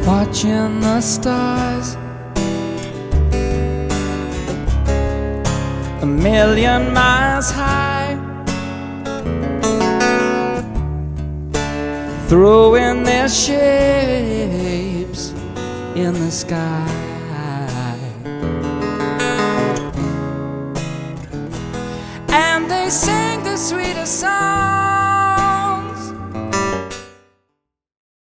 watching the stars, a million miles high, throwing their shapes in the sky. And they sing the sweetest song